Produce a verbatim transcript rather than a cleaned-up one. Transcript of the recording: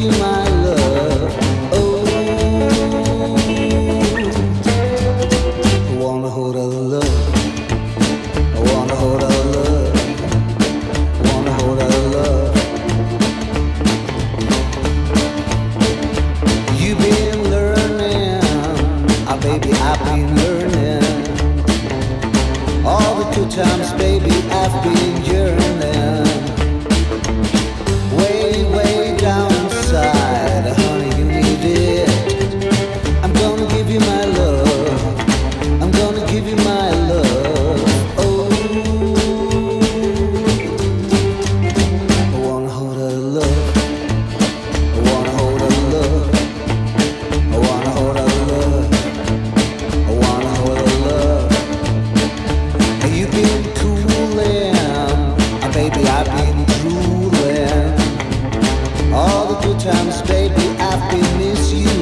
you my love. Oh, I wanna hold our love. I wanna hold our love. I wanna hold our love. You've been learning, ah baby, I've been learning. All the good times, baby, I've been yearning. Way, way down inside, honey, you need it. I'm gonna give you my love. I'm gonna give you my love. Oh, I wanna hold her love. I wanna hold her love. I wanna hold her love. I wanna hold her love. You've been cooling, ah, baby, I've been drooling. All the good times, baby, I've been misusing.